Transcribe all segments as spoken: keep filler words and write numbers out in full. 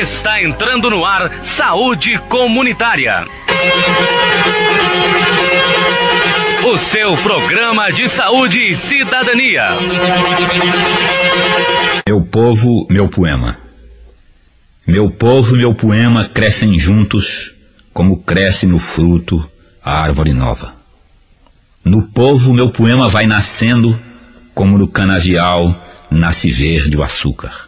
Está entrando no ar Saúde Comunitária. O seu programa de saúde e cidadania. Meu povo, meu poema. Meu povo e meu poema crescem juntos, como cresce no fruto a árvore nova. No povo meu poema vai nascendo, como no canavial nasce verde o açúcar.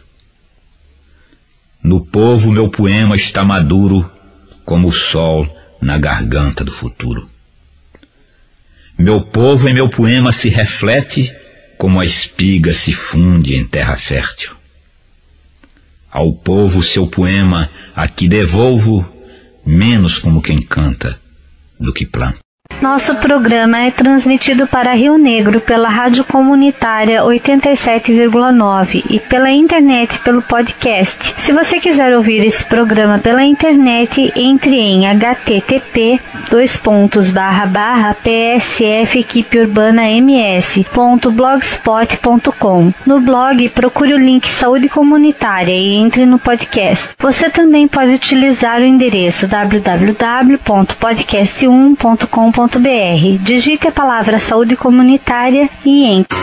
No povo meu poema está maduro, como o sol na garganta do futuro. Meu povo em meu poema se reflete, como a espiga se funde em terra fértil. Ao povo seu poema aqui devolvo, menos como quem canta do que planta. Nosso programa é transmitido para Rio Negro pela Rádio Comunitária oitenta e sete vírgula nove e pela internet pelo podcast. Se você quiser ouvir esse programa pela internet, entre em http dois pontos barra barra psf equipe urbana ms ponto blogspot ponto com. No blog, procure o link Saúde Comunitária e entre no podcast. Você também pode utilizar o endereço w w w ponto podcast um ponto com ponto br. Digite a palavra saúde comunitária e entre.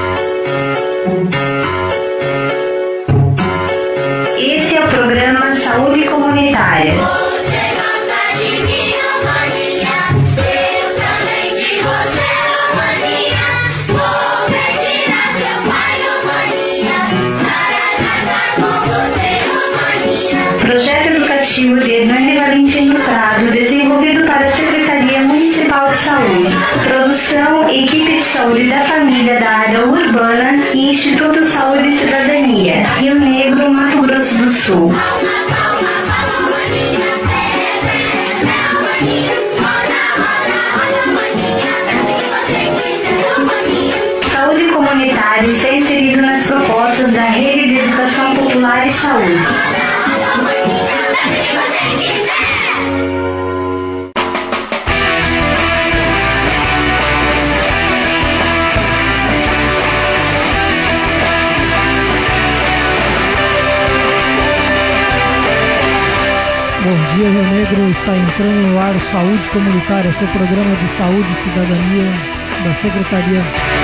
Esse é o programa Saúde Comunitária. Você gosta de mim, mania? Eu também de você, mania. Vou retirar seu pai, mania. Para casar com você, mania. Projeto educativo de Hernani Valentim do Prado, desenvolvido para a Secretaria Municipal de Saúde. Produção, equipe de saúde da família da área urbana e Instituto Saúde e Cidadania, Rio Negro, Mato Grosso do Sul. Saúde comunitária está inserido nas propostas da Rede de Educação Popular e Saúde. Bom dia, Rio Negro. Está entrando no ar o Saúde Comunitária, seu programa de saúde e cidadania da Secretaria.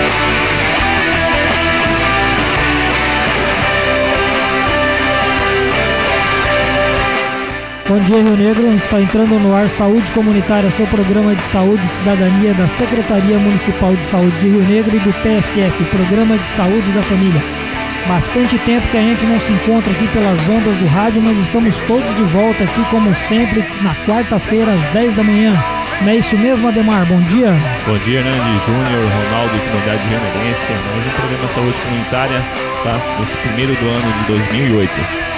Bom dia, Rio Negro. Está entrando no ar Saúde Comunitária, seu programa de saúde e cidadania da Secretaria Municipal de Saúde de Rio Negro e do P S F, Programa de Saúde da Família. Bastante tempo que a gente não se encontra aqui pelas ondas do rádio, mas estamos todos de volta aqui, como sempre, na quarta-feira, às dez da manhã. Não é isso mesmo, Ademar? Bom dia. Bom dia, Hernani Júnior, Ronaldo e comunidade rionegrense. Mais um programa Saúde Comunitária, tá? Nesse primeiro do ano de dois mil e oito.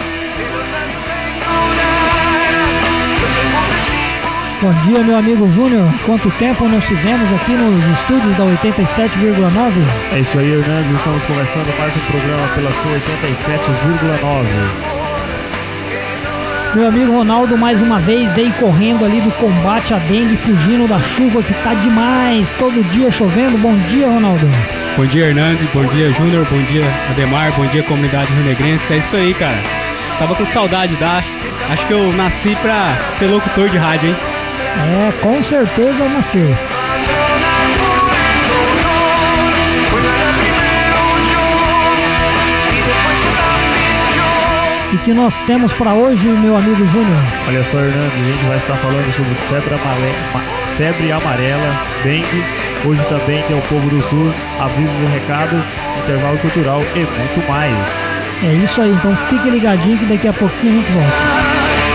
Bom dia, meu amigo Júnior. Quanto tempo não se vemos aqui nos estúdios da oitenta e sete vírgula nove? É isso aí, Hernani. Estamos começando mais um programa pela sua oitenta e sete vírgula nove. Meu amigo Ronaldo, mais uma vez, veio correndo ali do combate à dengue, fugindo da chuva que tá demais, todo dia chovendo. Bom dia, Ronaldo. Bom dia, Hernani. Bom dia, Júnior. Bom dia, Ademar. Bom dia, comunidade rionegrense. É isso aí, cara. Tava com saudade da... Acho que eu nasci pra ser locutor de rádio, hein? É, com certeza nasceu. E que nós temos para hoje, meu amigo Júnior? Olha só, Hernando, a gente vai estar falando sobre febre amarela, febre amarela, dengue. Hoje também tem o povo do sul, avisos e recados, intervalo cultural e muito mais. É isso aí, então fique ligadinho que daqui a pouquinho a gente volta.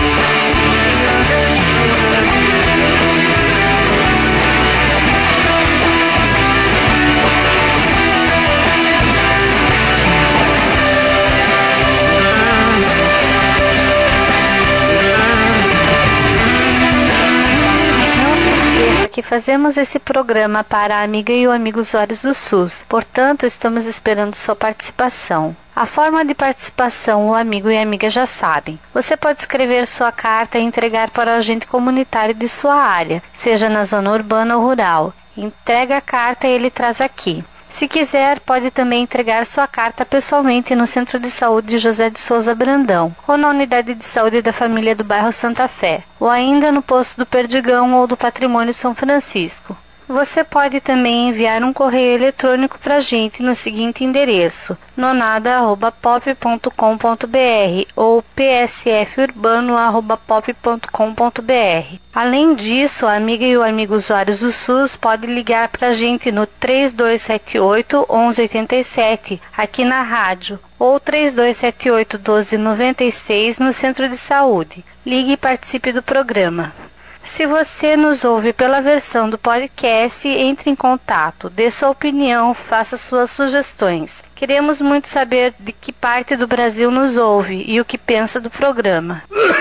Que fazemos esse programa para a amiga e o amigo usuários do SUS. Portanto, estamos esperando sua participação. A forma de participação o amigo e a amiga já sabem. Você pode escrever sua carta e entregar para o agente comunitário de sua área, seja na zona urbana ou rural. Entrega a carta e ele traz aqui. Se quiser, pode também entregar sua carta pessoalmente no Centro de Saúde José de Souza Brandão, ou na Unidade de Saúde da Família do Bairro Santa Fé, ou ainda no Posto do Perdigão ou do Patrimônio São Francisco. Você pode também enviar um correio eletrônico para a gente no seguinte endereço: nonada arroba pop ponto com ponto br ou p s f urbano arroba pop ponto com ponto br. Além disso, a amiga e o amigo usuários do SUS podem ligar para a gente no três dois sete oito, onze oitenta e sete, aqui na rádio, ou três dois sete oito, doze noventa e seis no Centro de Saúde. Ligue e participe do programa. Se você nos ouve pela versão do podcast, entre em contato, dê sua opinião, faça suas sugestões. Queremos muito saber de que parte do Brasil nos ouve e o que pensa do programa.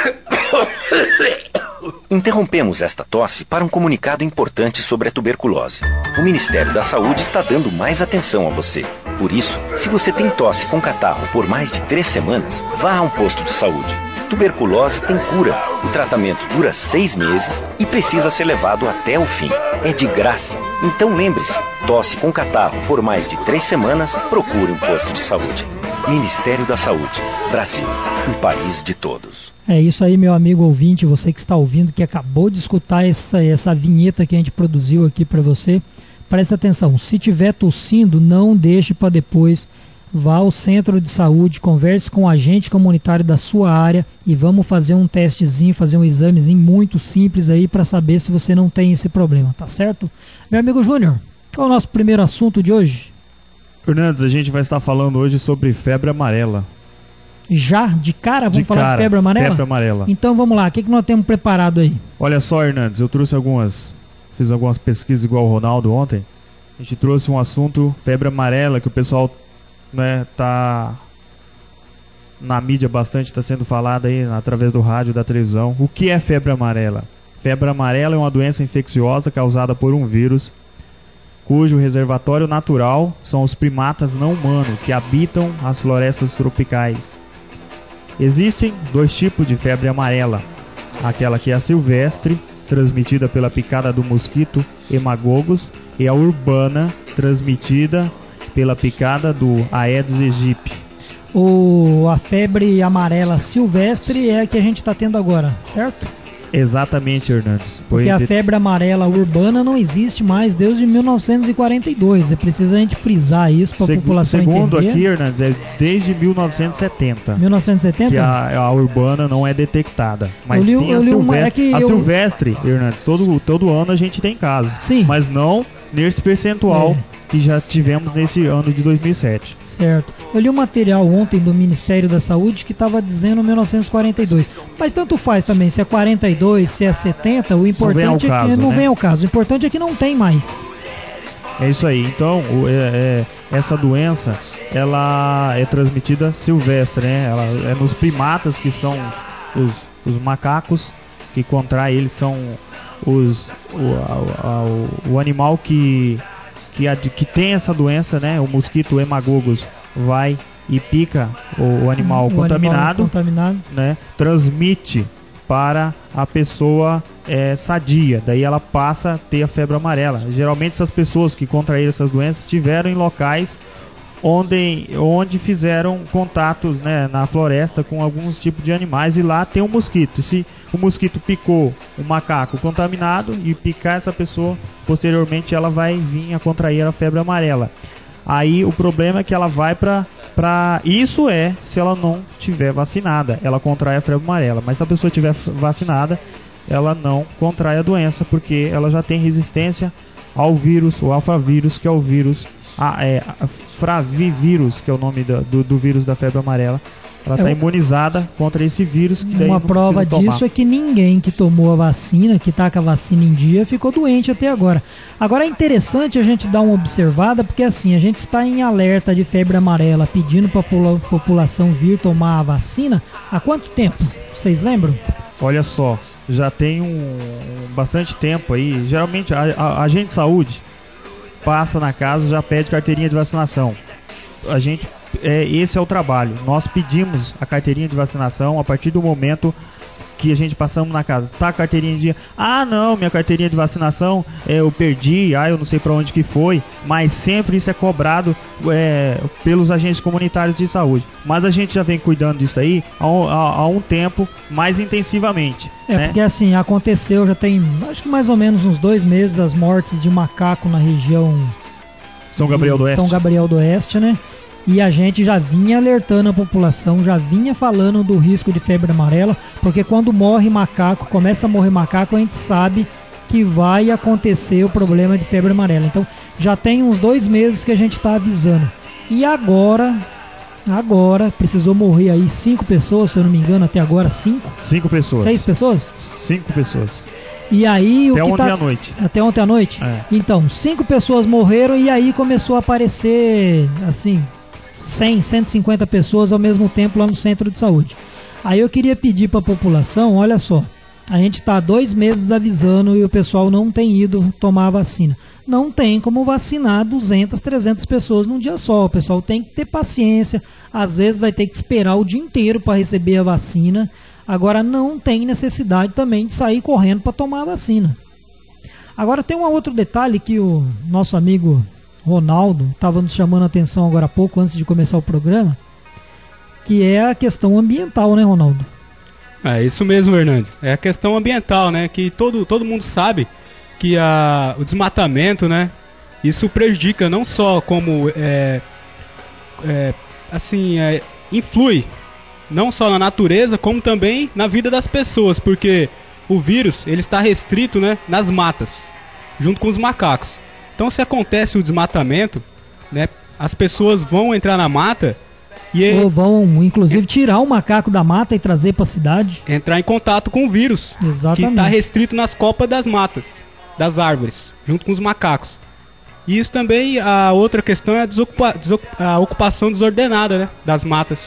Interrompemos esta tosse para um comunicado importante sobre a tuberculose. O Ministério da Saúde está dando mais atenção a você. Por isso, se você tem tosse com catarro por mais de três semanas, vá a um posto de saúde. Tuberculose tem cura. O tratamento dura seis meses e precisa ser levado até o fim. É de graça. Então lembre-se, tosse com catarro por mais de três semanas, procure um posto de saúde. Ministério da Saúde. Brasil, um país de todos. É isso aí, meu amigo ouvinte, você que está ouvindo, que acabou de escutar essa, essa vinheta que a gente produziu aqui para você. Presta atenção, se tiver tossindo, não deixe para depois. Vá ao centro de saúde, converse com o agente comunitário da sua área e vamos fazer um testezinho, fazer um examezinho muito simples aí para saber se você não tem esse problema, tá certo? Meu amigo Júnior, qual é o nosso primeiro assunto de hoje? Fernandes, a gente vai estar falando hoje sobre febre amarela. Já? De cara? Vamos de falar cara, de febre amarela? Febre amarela. Então vamos lá, o que, que nós temos preparado aí? Olha só, Hernandes, eu trouxe algumas, fiz algumas pesquisas igual o Ronaldo ontem. A gente trouxe um assunto, febre amarela, que o pessoal, né, tá na mídia bastante, está sendo falado aí através do rádio, da televisão. O que é febre amarela? Febre amarela é uma doença infecciosa causada por um vírus cujo reservatório natural são os primatas não humanos que habitam as florestas tropicais. Existem dois tipos de febre amarela: aquela que é a silvestre, transmitida pela picada do mosquito Hemagogos, e a urbana, transmitida pela picada do Aedes aegypti. O, a febre amarela silvestre é a que a gente está tendo agora, certo? Exatamente, Hernandes. Porque a febre amarela urbana não existe mais desde mil novecentos e quarenta e dois. É preciso a gente frisar isso para a Segu população segundo entender. Segundo aqui, Hernandes, é desde mil novecentos e setenta. mil novecentos e setenta? Que a, a urbana não é detectada. Mas li, sim a silvestre. Uma, é que a eu... silvestre, Hernandes, todo, todo ano a gente tem casos. Sim. Mas não nesse percentual é. que já tivemos nesse ano de dois mil e sete. Certo. Eu li um material ontem do Ministério da Saúde que estava dizendo mil novecentos e quarenta e dois. Mas tanto faz também, se é quarenta e dois, se é setenta, o importante caso, é que não né? vem ao caso. O importante é que não tem mais. É isso aí. Então, o, é, é, essa doença, ela é transmitida silvestre, né? Ela é nos primatas, que são os, os macacos, que contraem eles, são os, o, a, a, o, o animal que... Que, ad, que tem essa doença, né? O mosquito Hemagogos vai e pica o, o animal, o contaminado, animal contaminado, né? Transmite para a pessoa é, sadia. Daí ela passa a ter a febre amarela. Geralmente essas pessoas que contraíram essas doenças estiveram em locais onde, onde fizeram contatos, né, na floresta com alguns tipos de animais, e lá tem um mosquito. Se o mosquito picou um macaco contaminado e picar essa pessoa, posteriormente ela vai vir a contrair a febre amarela. Aí o problema é que ela vai para para isso é se ela não tiver vacinada, ela contrai a febre amarela. Mas se a pessoa tiver vacinada, ela não contrai a doença, porque ela já tem resistência ao vírus, o alfavírus, que é o vírus a, é, a Fravivírus, que é o nome do, do, do vírus da febre amarela. Ela está é, imunizada contra esse vírus. Que daí uma não prova disso é que ninguém que tomou a vacina, que está com a vacina em dia, ficou doente até agora. Agora é interessante a gente dar uma observada, porque assim, a gente está em alerta de febre amarela, pedindo para a população vir tomar a vacina. Há quanto tempo? Vocês lembram? Olha só, já tem um, um bastante tempo aí. Geralmente a, a, a agente de saúde passa na casa, já pede carteirinha de vacinação. A gente, é, esse é o trabalho. Nós pedimos a carteirinha de vacinação a partir do momento que a gente passamos na casa, tá a carteirinha de dia, ah não, minha carteirinha de vacinação é, eu perdi, ah eu não sei pra onde que foi, mas sempre isso é cobrado é, pelos agentes comunitários de saúde, mas a gente já vem cuidando disso aí há um, há, há um tempo mais intensivamente. É, né? porque assim, aconteceu, já tem acho que mais ou menos uns dois meses as mortes de macaco na região São Gabriel do Oeste. São Gabriel do Oeste, né? E a gente já vinha alertando a população, já vinha falando do risco de febre amarela, porque quando morre macaco, começa a morrer macaco, a gente sabe que vai acontecer o problema de febre amarela. Então, já tem uns dois meses que a gente está avisando. E agora, agora, precisou morrer aí cinco pessoas, se eu não me engano, até agora cinco? Cinco pessoas. Seis pessoas? Cinco pessoas. E aí, até o que ontem tá... à noite. Até ontem à noite? É. Então, cinco pessoas morreram e aí começou a aparecer, assim, cem, cento e cinquenta pessoas ao mesmo tempo lá no centro de saúde. Aí eu queria pedir para a população, olha só, a gente está há dois meses avisando e o pessoal não tem ido tomar a vacina. Não tem como vacinar duzentas, trezentas pessoas num dia só. O pessoal tem que ter paciência, às vezes vai ter que esperar o dia inteiro para receber a vacina. Agora não tem necessidade também de sair correndo para tomar a vacina. Agora tem um outro detalhe que o nosso amigo Ronaldo estava nos chamando a atenção agora há pouco, antes de começar o programa, que é a questão ambiental, né, Ronaldo? É isso mesmo, Hernandes. É a questão ambiental, né? Que todo, todo mundo sabe que a, o desmatamento, né? Isso prejudica não só como, é, é, assim, é, influi não só na natureza, como também na vida das pessoas, porque o vírus, ele está restrito, né, nas matas, junto com os macacos. Então, se acontece o desmatamento, né, as pessoas vão entrar na mata e ou vão, inclusive, tirar o macaco da mata e trazer para a cidade. Entrar em contato com o vírus. Exatamente. Que está restrito nas copas das matas, das árvores, junto com os macacos. E isso também, a outra questão é a, desocupa, desocupa, a ocupação desordenada, né, das matas.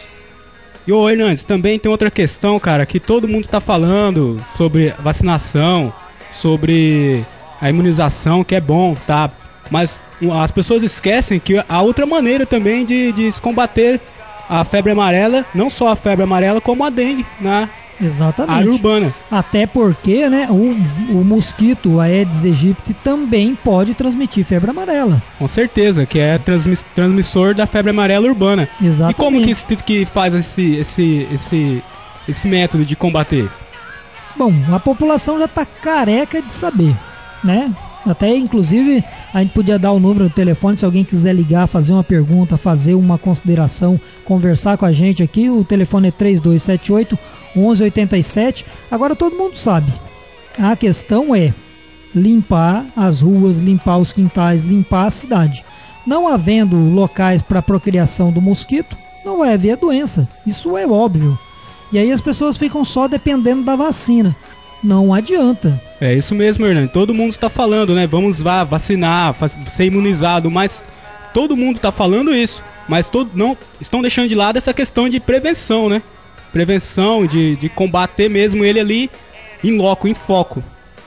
E ô Hernandes, também tem outra questão, cara, que todo mundo está falando sobre vacinação, sobre a imunização, que é bom, tá? Mas as pessoas esquecem que há outra maneira também de, de se combater a febre amarela, não só a febre amarela, como a dengue na Exatamente. área urbana. Até porque, né, o, o mosquito, o Aedes aegypti, também pode transmitir febre amarela. Com certeza, que é transmiss, transmissor da febre amarela urbana. Exatamente. E como que, que faz esse, esse, esse, esse método de combater? Bom, a população já está careca de saber, né? Até, inclusive, a gente podia dar o número do telefone se alguém quiser ligar, fazer uma pergunta, fazer uma consideração, conversar com a gente aqui. O telefone é três dois sete oito, um um oito sete. Agora todo mundo sabe. A questão é limpar as ruas, limpar os quintais, limpar a cidade. Não havendo locais para procriação do mosquito, não vai haver doença. Isso é óbvio. E aí as pessoas ficam só dependendo da vacina. Não adianta. É isso mesmo, Hernando. Todo mundo está falando, né? Vamos vá vacinar, ser imunizado, mas todo mundo está falando isso. Mas todo, não estão deixando de lado essa questão de prevenção, né? Prevenção, de, de combater mesmo ele ali em loco, em foco.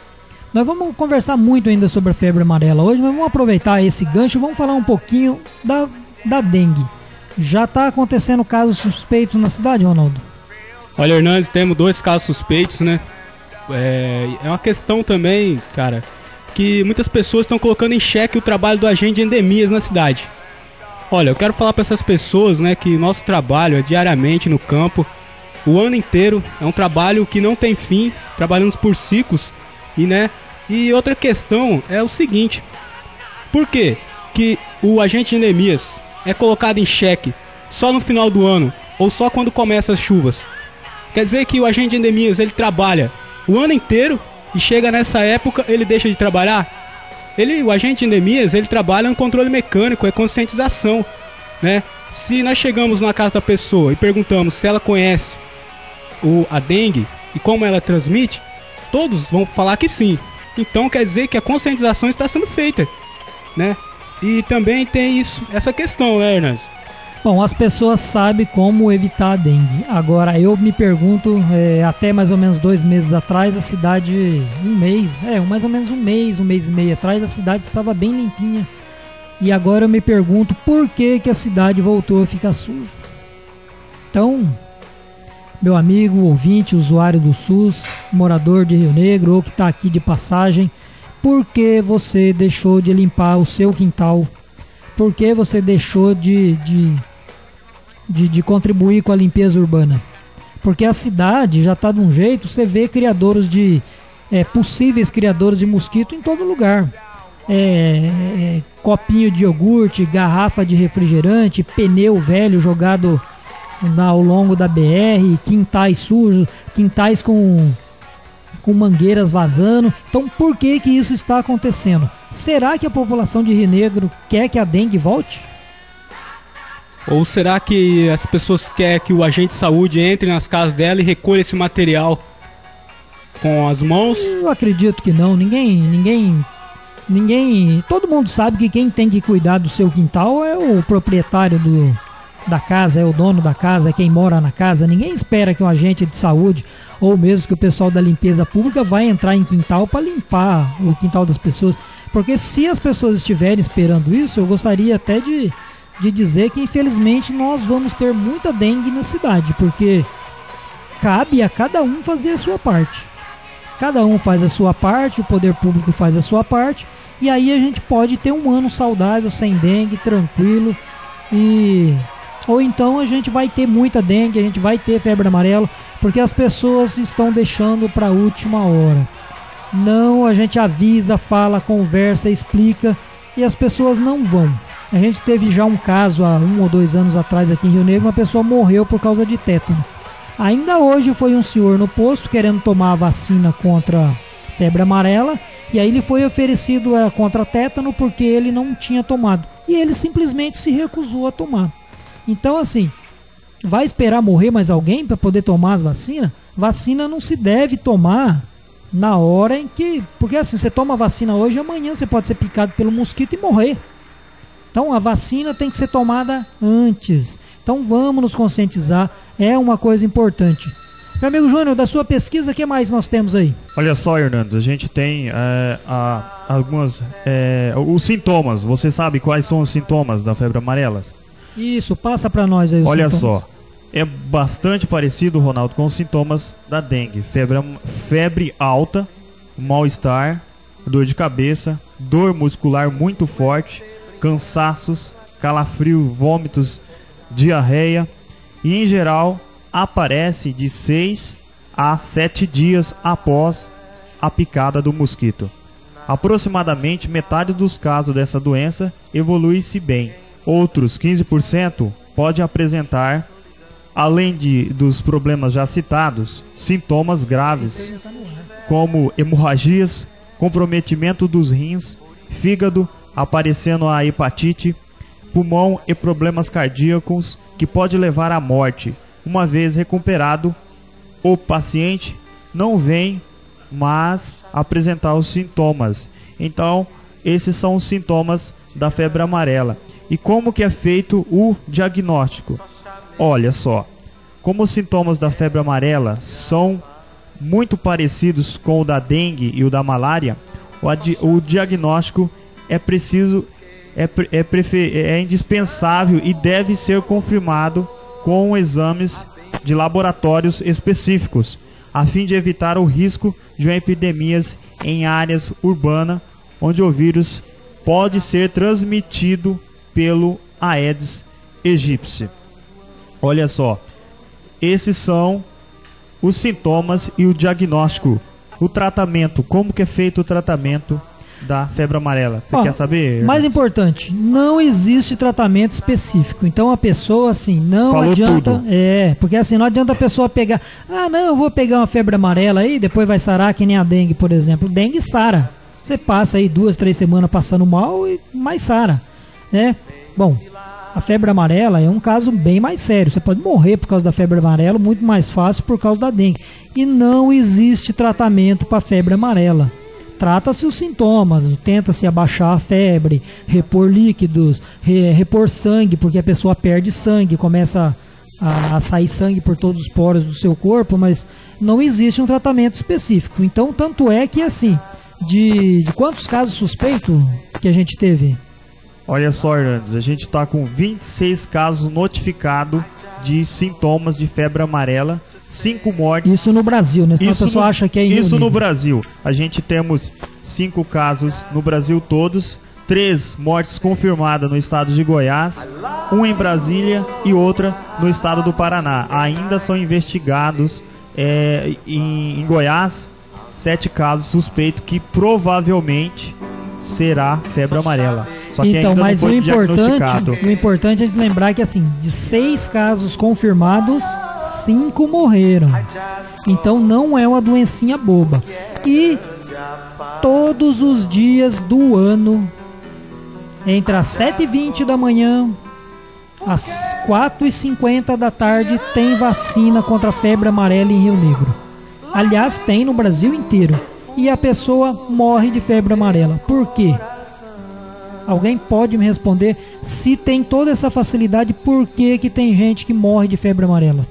Nós vamos conversar muito ainda sobre a febre amarela hoje, mas vamos aproveitar esse gancho e vamos falar um pouquinho da, da dengue. Já está acontecendo casos suspeitos na cidade, Ronaldo? Olha, Hernandes, temos dois casos suspeitos, né? É, é uma questão também, cara, que muitas pessoas estão colocando em xeque o trabalho do agente de endemias na cidade. Olha, eu quero falar para essas pessoas, né, que nosso trabalho é diariamente no campo, o ano inteiro, é um trabalho que não tem fim, trabalhamos por ciclos, e, né, e outra questão é o seguinte, por que que o agente de endemias é colocado em xeque só no final do ano, ou só quando começam as chuvas? Quer dizer que o agente de endemias, ele trabalha o ano inteiro e chega nessa época ele deixa de trabalhar? Ele, o agente de endemias, ele trabalha no controle mecânico, é conscientização, né? Se nós chegamos na casa da pessoa e perguntamos se ela conhece o, a dengue e como ela transmite, todos vão falar que sim. Então quer dizer que a conscientização está sendo feita, né? E também tem isso, essa questão, né, Hernandes? Bom, as pessoas sabem como evitar a dengue. Agora, eu me pergunto, é, até mais ou menos dois meses atrás, a cidade, um mês, é, mais ou menos um mês, um mês e meio atrás, a cidade estava bem limpinha. E agora eu me pergunto por que, que a cidade voltou a ficar suja. Então, meu amigo, ouvinte, usuário do SUS, morador de Rio Negro ou que está aqui de passagem, por que você deixou de limpar o seu quintal? Por que você deixou de, de, de, de contribuir com a limpeza urbana? Porque a cidade já está de um jeito, você vê criadores de, é, possíveis criadores de mosquito em todo lugar. É, é, copinho de iogurte, garrafa de refrigerante, pneu velho jogado na, ao longo da B R, quintais sujos, quintais com, com mangueiras vazando. Então por que que isso está acontecendo? Será que a população de Rio Negro quer que a dengue volte? Ou será que as pessoas querem que o agente de saúde entre nas casas dela e recolha esse material com as mãos? Eu acredito que não, ninguém, ninguém Ninguém, todo mundo sabe que quem tem que cuidar do seu quintal é o proprietário do, da casa, é o dono da casa, é quem mora na casa. Ninguém espera que um agente de saúde ou mesmo que o pessoal da limpeza pública vai entrar em quintal para limpar o quintal das pessoas. Porque se as pessoas estiverem esperando isso, eu gostaria até de, de dizer que infelizmente nós vamos ter muita dengue na cidade, porque cabe a cada um fazer a sua parte. Cada um faz a sua parte, o poder público faz a sua parte, e aí a gente pode ter um ano saudável, sem dengue, tranquilo, e ou então a gente vai ter muita dengue, a gente vai ter febre amarela, porque as pessoas estão deixando para a última hora. Não, a gente avisa, fala, conversa, explica, e as pessoas não vão. A gente teve já um caso há um ou dois anos atrás aqui em Rio Negro, uma pessoa morreu por causa de tétano. Ainda hoje foi um senhor no posto querendo tomar a vacina contra febre amarela, e aí ele foi oferecido a contra tétano porque ele não tinha tomado, e ele simplesmente se recusou a tomar. Então assim, vai esperar morrer mais alguém para poder tomar as vacinas? Vacina não se deve tomar na hora em que, porque assim, você toma a vacina hoje, amanhã você pode ser picado pelo mosquito e morrer. Então a vacina tem que ser tomada antes. Então vamos nos conscientizar, é uma coisa importante. Meu amigo Júnior, da sua pesquisa, o que mais nós temos aí? Olha só, Hernandes, a gente tem é, a, algumas é, os sintomas. Você sabe quais são os sintomas da febre amarela? Isso, passa para nós aí os Olha sintomas. só, é bastante parecido, Ronaldo, com os sintomas da dengue. Febre, febre alta, mal-estar, dor de cabeça, dor muscular muito forte, cansaços, calafrio, vômitos, diarreia, e em geral aparece de seis a sete dias após a picada do mosquito. Aproximadamente metade dos casos dessa doença evolui-se bem. Outros quinze por cento pode apresentar, além de, dos problemas já citados, sintomas graves, como hemorragias, comprometimento dos rins, fígado, aparecendo a hepatite, pulmão e problemas cardíacos que pode levar à morte. Uma vez recuperado, o paciente não vem mais apresentar os sintomas. Então, esses são os sintomas da febre amarela. E como que é feito o diagnóstico? Olha só, como os sintomas da febre amarela são muito parecidos com o da dengue e o da malária, o, adi- o diagnóstico é preciso, é, é, prefer- é indispensável e deve ser confirmado com exames de laboratórios específicos, a fim de evitar o risco de epidemias em áreas urbanas, onde o vírus pode ser transmitido pelo Aedes aegypti. Olha só, esses são os sintomas e o diagnóstico. O tratamento, como que é feito o tratamento da febre amarela? Você Ó, quer saber? Mais importante, não existe tratamento específico. Então a pessoa assim, não Falou adianta, tudo. é, porque assim não adianta a pessoa pegar, ah, não, eu vou pegar uma febre amarela aí, depois vai sarar que nem a dengue, por exemplo. Dengue sara. Você passa aí duas, três semanas passando mal e mais sara, né? Bom, a febre amarela é um caso bem mais sério. Você pode morrer por causa da febre amarela, muito mais fácil por causa da dengue. E não existe tratamento para febre amarela. Trata-se os sintomas, tenta-se abaixar a febre, repor líquidos, re, repor sangue, porque a pessoa perde sangue, começa a, a sair sangue por todos os poros do seu corpo, mas não existe um tratamento específico. Então, tanto é que assim, de, de quantos casos suspeitos que a gente teve? Olha só, Hernandes, a gente está com vinte e seis casos notificados de sintomas de febre amarela, cinco mortes. Isso no Brasil, né? Senão Isso a pessoa no, acha que é em Rio Isso no Negro. Brasil. A gente temos cinco casos no Brasil todos. Três mortes confirmadas no estado de Goiás, um em Brasília e outra no estado do Paraná. Ainda são investigados é, em, em Goiás sete casos suspeitos que provavelmente será febre amarela. Só que então, ainda mas não foi o diagnosticado. importante, o importante é de lembrar que assim, de seis casos confirmados, cinco morreram. Então não é uma doencinha boba. E todos os dias do ano, entre as sete e vinte da manhã, às quatro e cinquenta da tarde, tem vacina contra a febre amarela em Rio Negro. Aliás, tem no Brasil inteiro. E a pessoa morre de febre amarela. Por quê? Alguém pode me responder? Se tem toda essa facilidade, por que que tem gente que morre de febre amarela?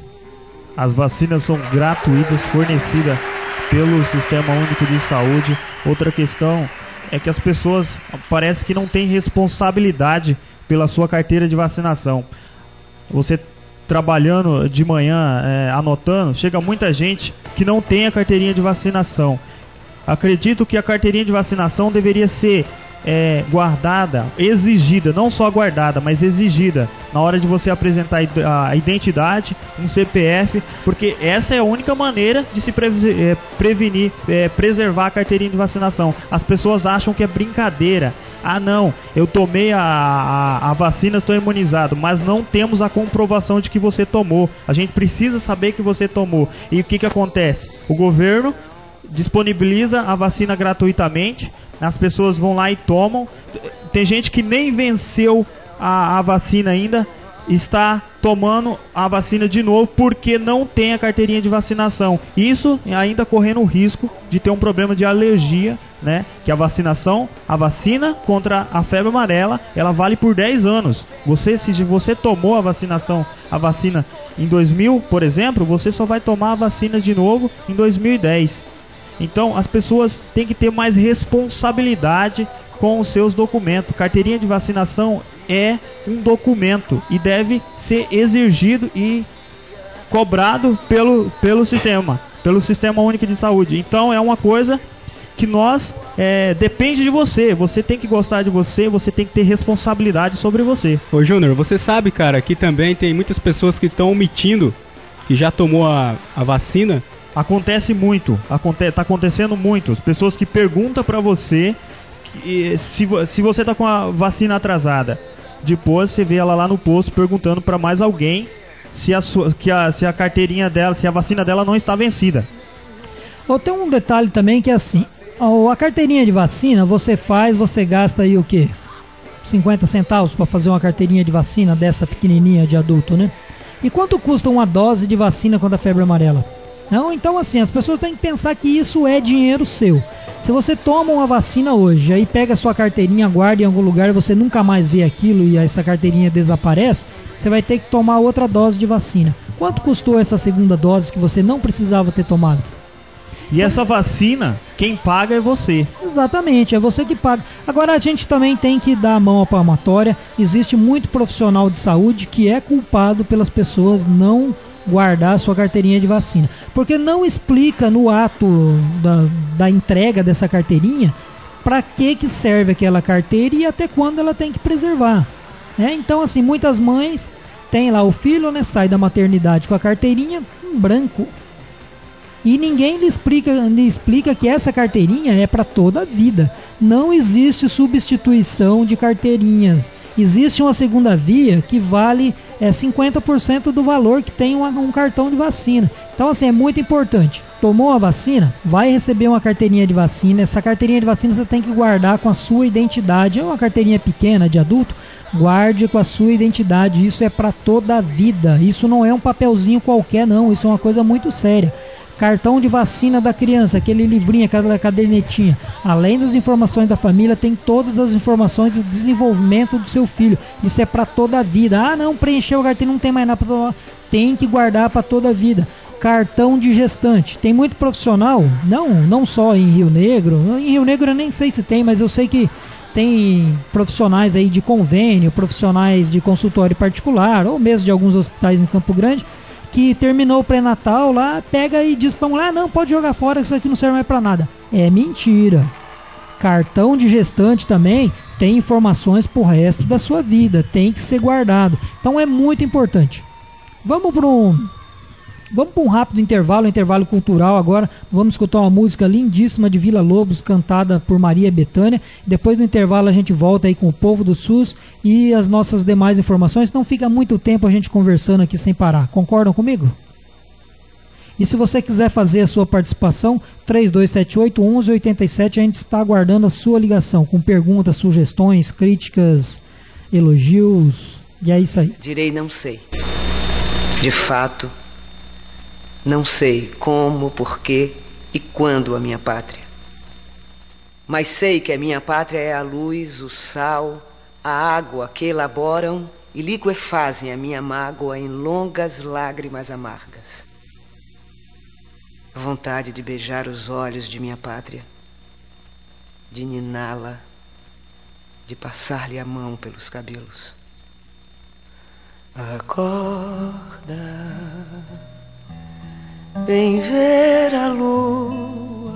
As vacinas são gratuitas, fornecidas pelo Sistema Único de Saúde. Outra questão é que as pessoas parece que não têm responsabilidade pela sua carteira de vacinação. Você trabalhando de manhã, é, anotando, chega muita gente que não tem a carteirinha de vacinação. Acredito que a carteirinha de vacinação deveria ser é, guardada, exigida, não só guardada, mas exigida na hora de você apresentar a identidade, um C P F, porque essa é a única maneira de se pre- é, prevenir, é, preservar a carteirinha de vacinação. As pessoas acham que é brincadeira. Ah não, eu tomei a, a, a vacina, estou imunizado, mas não temos a comprovação de que você tomou. A gente precisa saber que você tomou. E o que que acontece? O governo disponibiliza a vacina gratuitamente, as pessoas vão lá e tomam. Tem gente que nem venceu a, a vacina ainda, está tomando a vacina de novo porque não tem a carteirinha de vacinação. Isso ainda correndo o risco de ter um problema de alergia, né? Que a vacinação, a vacina contra a febre amarela, ela vale por dez anos. Você, se você tomou a vacinação, a vacina em dois mil, por exemplo, você só vai tomar a vacina de novo em dois mil e dez. Então as pessoas têm que ter mais responsabilidade com os seus documentos. Carteirinha de vacinação é um documento e deve ser exigido e cobrado pelo, pelo sistema, pelo Sistema Único de Saúde. Então é uma coisa que nós, é, depende de você. Você tem que gostar de você, você tem que ter responsabilidade sobre você. Ô Júnior, você sabe, cara, que também tem muitas pessoas que estão omitindo que já tomou a, a vacina. Acontece muito, aconte, tá acontecendo muito. As pessoas que perguntam pra você que, se, se você tá com a vacina atrasada. Depois você vê ela lá no posto perguntando pra mais alguém se a, sua, que a, se a carteirinha dela, se a vacina dela não está vencida. Ou tem um detalhe também que é assim, a carteirinha de vacina você faz, você gasta aí o quê? cinquenta centavos para fazer uma carteirinha de vacina dessa pequenininha de adulto, né? E quanto custa uma dose de vacina contra a febre amarela? Não, então assim, as pessoas têm que pensar que isso é dinheiro seu. Se você toma uma vacina hoje, aí pega a sua carteirinha, guarda em algum lugar e você nunca mais vê aquilo e essa carteirinha desaparece, você vai ter que tomar outra dose de vacina. Quanto custou essa segunda dose que você não precisava ter tomado? E essa vacina, quem paga é você. Exatamente, é você que paga. Agora a gente também tem que dar a mão à palmatória. Existe muito profissional de saúde que é culpado pelas pessoas não guardar a sua carteirinha de vacina. Porque não explica no ato da, da entrega dessa carteirinha para que que serve aquela carteira e até quando ela tem que preservar. É, então assim, muitas mães têm lá o filho, né, sai da maternidade com a carteirinha em branco. E ninguém lhe explica, lhe explica que essa carteirinha é para toda a vida. Não existe substituição de carteirinha. Existe uma segunda via que vale é, cinquenta por cento do valor que tem um, um cartão de vacina. Então assim, é muito importante. Tomou a vacina? Vai receber uma carteirinha de vacina. Essa carteirinha de vacina você tem que guardar com a sua identidade. É uma carteirinha pequena de adulto. Guarde com a sua identidade. Isso é para toda a vida. Isso não é um papelzinho qualquer não. Isso é uma coisa muito séria. Cartão de vacina da criança, aquele livrinho, aquela cadernetinha. Além das informações da família, tem todas as informações do desenvolvimento do seu filho. Isso é para toda a vida. Ah, não, preencheu o cartão, não tem mais nada para tomar. Tem que guardar para toda a vida. Cartão de gestante. Tem muito profissional, não, não só em Rio Negro. Em Rio Negro eu nem sei se tem, mas eu sei que tem profissionais aí de convênio, profissionais de consultório particular, ou mesmo de alguns hospitais em Campo Grande, que terminou o pré-natal lá, pega e diz pra mulher, ah, não, pode jogar fora, que isso aqui não serve mais pra nada. É mentira. Cartão de gestante também tem informações pro resto da sua vida, tem que ser guardado. Então é muito importante. Vamos para um, vamos para um rápido intervalo, um intervalo cultural agora. Vamos escutar uma música lindíssima de Vila Lobos, cantada por Maria Bethânia. Depois do intervalo a gente volta aí com o povo do SUS e as nossas demais informações. Não fica muito tempo a gente conversando aqui sem parar. Concordam comigo? E se você quiser fazer a sua participação, três dois sete oito, um um oito sete, a gente está aguardando a sua ligação, com perguntas, sugestões, críticas, elogios, e é isso aí. Direi não sei. De fato, não sei como, porquê e quando a minha pátria. Mas sei que a minha pátria é a luz, o sal, a água que elaboram e liquefazem a minha mágoa em longas lágrimas amargas. Vontade de beijar os olhos de minha pátria, de niná-la, de passar-lhe a mão pelos cabelos. Acorda, vem ver a lua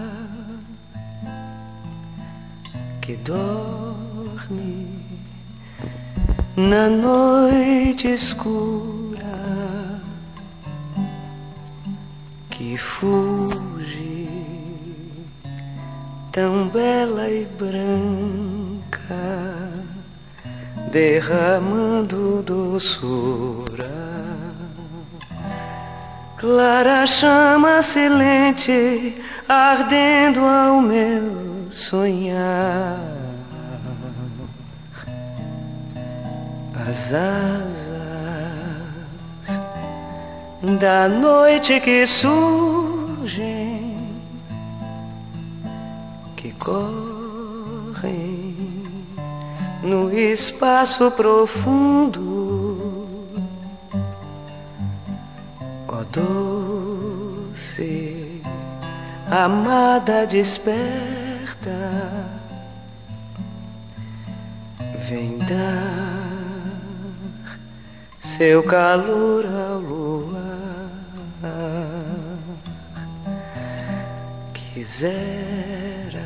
que dorme na noite escura, que fuge tão bela e branca, derramando doçura. Clara chama silente, ardendo ao meu sonhar. As asas da noite que surgem, que correm no espaço profundo. Ó doce, amada desperta, vem dar seu calor ao luar. Quisera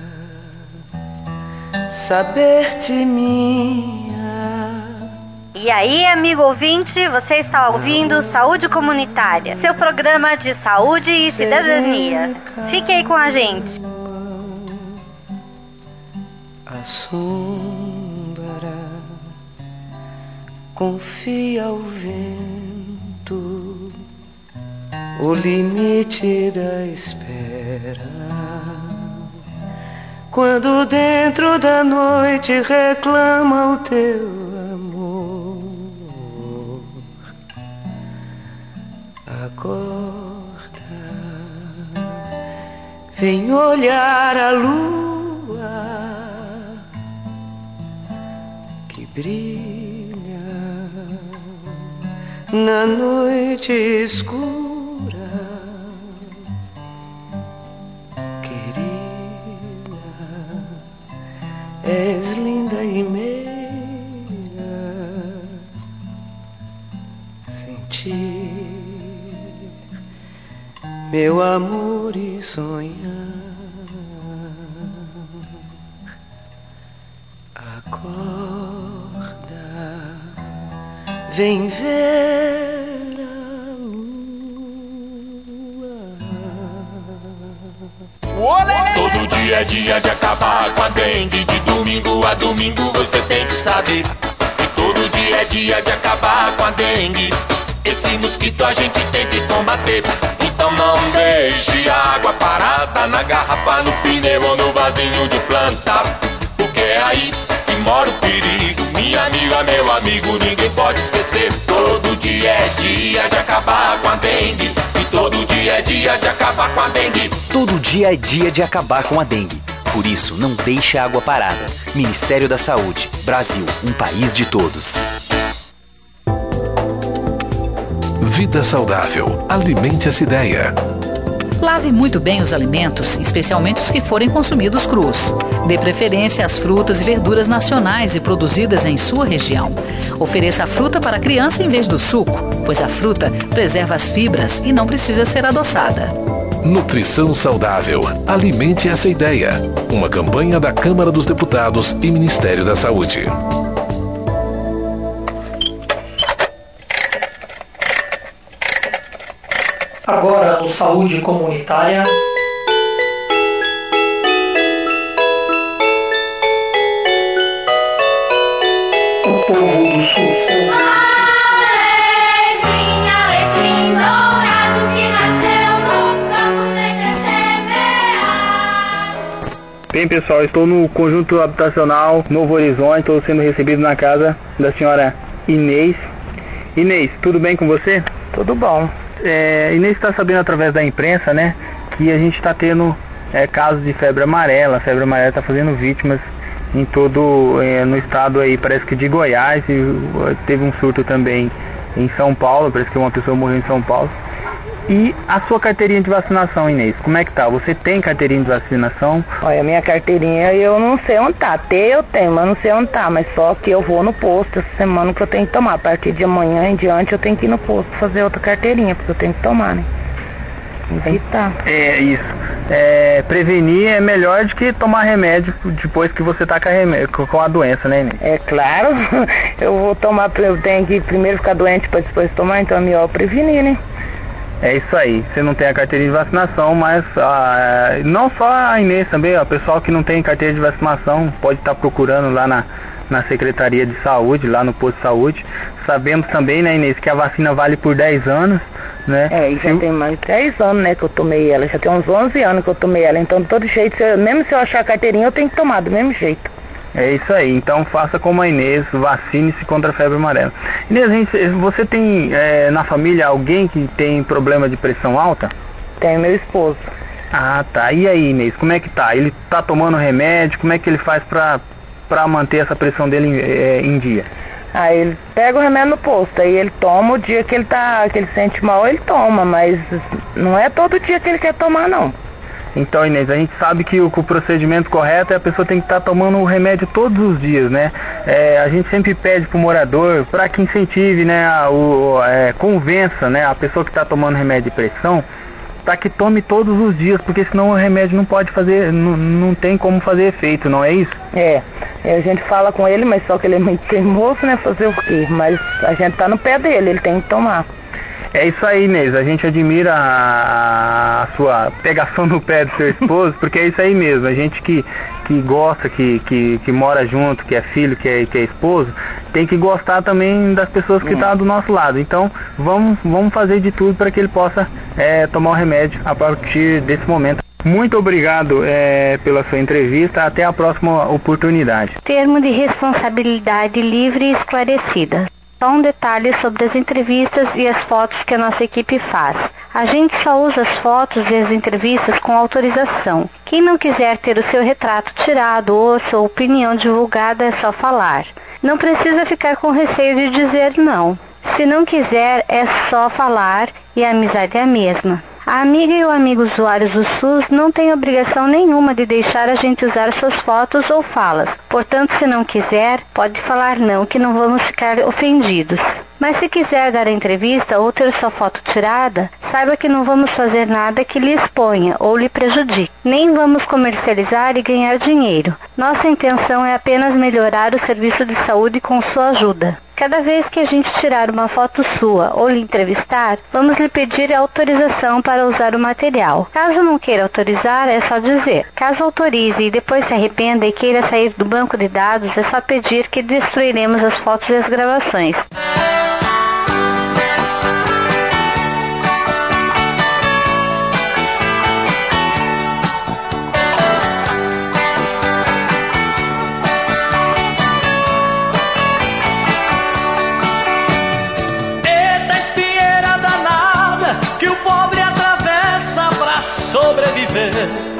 saber-te minha. E aí, amigo ouvinte, você está ouvindo Saúde Comunitária, seu programa de saúde e cidadania. Fique aí com a gente. A sombra confia ao vento o limite da espera. Quando dentro da noite reclama o teu amor, acorda, vem olhar a lua que brilha na noite escura. És linda e meia, sentir meu amor e sonhar. Acorda, vem ver a lua. Todo dia é dia de acabar com a dengue. De domingo a domingo você tem que saber que todo dia é dia de acabar com a dengue. Esse mosquito a gente tem que combater. Então não deixe a água parada na garrafa, no pneu ou no vasinho de planta, porque é aí que mora o perigo. Minha amiga, meu amigo, ninguém pode esquecer. Todo dia é dia de acabar com a dengue. E todo dia é dia de acabar com a dengue. Todo dia é dia de acabar com a dengue. Por isso, não deixe a água parada. Ministério da Saúde. Brasil, um país de todos. Vida saudável. Alimente essa ideia. Lave muito bem os alimentos, especialmente os que forem consumidos crus. Dê preferência às frutas e verduras nacionais e produzidas em sua região. Ofereça a fruta para a criança em vez do suco, pois a fruta preserva as fibras e não precisa ser adoçada. Nutrição saudável. Alimente essa ideia. Uma campanha da Câmara dos Deputados e Ministério da Saúde. Agora no Saúde Comunitária. O povo do Sul. Alecrim, alecrim dourado que nasceu no campo sem semear. Bem, pessoal, estou no conjunto habitacional Novo Horizonte, estou sendo recebido na casa da senhora Inês. Inês, tudo bem com você? Tudo bom. É, Inês está sabendo através da imprensa, né, que a gente está tendo é, casos de febre amarela. A febre amarela está fazendo vítimas em todo, é, no estado aí, parece que de Goiás, e teve um surto também em São Paulo, parece que uma pessoa morreu em São Paulo. E a sua carteirinha de vacinação, Inês, como é que tá? Você tem carteirinha de vacinação? Olha, minha carteirinha eu não sei onde tá. Ter eu tenho, mas não sei onde tá. Mas só que eu vou no posto essa semana que eu tenho que tomar. A partir de amanhã em diante eu tenho que ir no posto fazer outra carteirinha, porque eu tenho que tomar, né? Evitar. É isso. É, prevenir é melhor do que tomar remédio depois que você tá com a, remédio, com a doença, né, Inês? É claro. Eu vou tomar, eu tenho que primeiro ficar doente para depois tomar, então é melhor prevenir, né? É isso aí, você não tem a carteirinha de vacinação, mas ah, não só a Inês também, o pessoal que não tem carteira de vacinação pode estar procurando lá na, na Secretaria de Saúde, lá no posto de saúde. Sabemos também, né, Inês, que a vacina vale por dez anos, né? É, e já tem mais de dez anos, né, que eu tomei ela, já tem uns onze anos que eu tomei ela, então de todo jeito, se eu, mesmo se eu achar a carteirinha, eu tenho que tomar do mesmo jeito. É isso aí, então faça como a Inês, vacine-se contra a febre amarela. Inês, gente, você tem é, na família alguém que tem problema de pressão alta? Tem meu esposo. Ah, tá. E aí, Inês, como é que tá? Ele tá tomando remédio? Como é que ele faz pra, pra manter essa pressão dele em, é, em dia? Aí ele pega o remédio no posto, aí ele toma o dia que ele tá, que ele sente mal, ele toma, mas não é todo dia que ele quer tomar, não. Então, Inês, a gente sabe que o, que o procedimento correto é a pessoa tem que estar tá tomando o remédio todos os dias, né? É, a gente sempre pede pro morador para que incentive, né, a, o, é, convença, né, a pessoa que está tomando remédio de pressão para que tome todos os dias, porque senão o remédio não pode fazer, não, não tem como fazer efeito, não é isso? É, a gente fala com ele, mas só que ele é muito teimoso, né, fazer o quê? Mas a gente tá no pé dele, ele tem que tomar. É isso aí, Inês, a gente admira a, a sua pegação no pé do seu esposo, porque é isso aí mesmo, a gente que, que gosta, que, que, que mora junto, que é filho, que é, que é esposo, tem que gostar também das pessoas que estão hum. do nosso lado. Então vamos, vamos fazer de tudo para que ele possa é, tomar o remédio a partir desse momento. Muito obrigado é, pela sua entrevista, até a próxima oportunidade. Termo de responsabilidade livre e esclarecida. Só um detalhe sobre as entrevistas e as fotos que a nossa equipe faz. A gente só usa as fotos e as entrevistas com autorização. Quem não quiser ter o seu retrato tirado ou a sua opinião divulgada é só falar. Não precisa ficar com receio de dizer não. Se não quiser, é só falar e a amizade é a mesma. A amiga e o amigo usuários do SUS não têm obrigação nenhuma de deixar a gente usar suas fotos ou falas. Portanto, se não quiser, pode falar não, que não vamos ficar ofendidos. Mas se quiser dar a entrevista ou ter sua foto tirada, saiba que não vamos fazer nada que lhe exponha ou lhe prejudique. Nem vamos comercializar e ganhar dinheiro. Nossa intenção é apenas melhorar o serviço de saúde com sua ajuda. Cada vez que a gente tirar uma foto sua ou lhe entrevistar, vamos lhe pedir autorização para usar o material. Caso não queira autorizar, é só dizer. Caso autorize e depois se arrependa e queira sair do banco de dados, é só pedir que destruiremos as fotos e as gravações. Sobreviver,